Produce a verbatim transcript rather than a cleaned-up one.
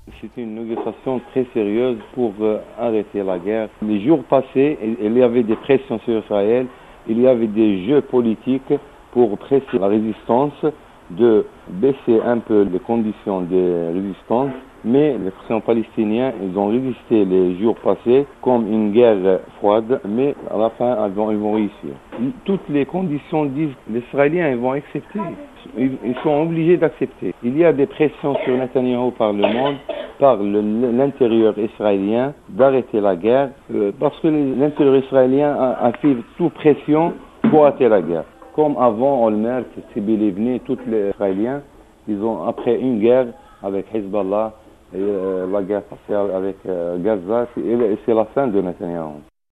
C'était une négociation très sérieuse pour euh, arrêter la guerre. Les jours passés, il y avait des pressions sur Israël, il y avait des jeux politiques pour presser la résistance, de baisser un peu les conditions de résistance. Mais les frères palestiniens, ils ont résisté les jours passés comme une guerre froide, mais à la fin, ils vont, ils vont réussir. Toutes les conditions disent les Israéliens, ils vont accepter. Ils, ils sont obligés d'accepter. Il y a des pressions sur Netanyahou par le monde, par l'intérieur israélien, d'arrêter la guerre, euh, parce que l'intérieur israélien a, a fait toute pression pour arrêter la guerre. Comme avant Olmert, Tzipori Livni, tous les Israéliens, ils ont, après une guerre avec Hezbollah, et euh, la guerre passée avec euh, Gaza, c'est la fin de Netanyahou.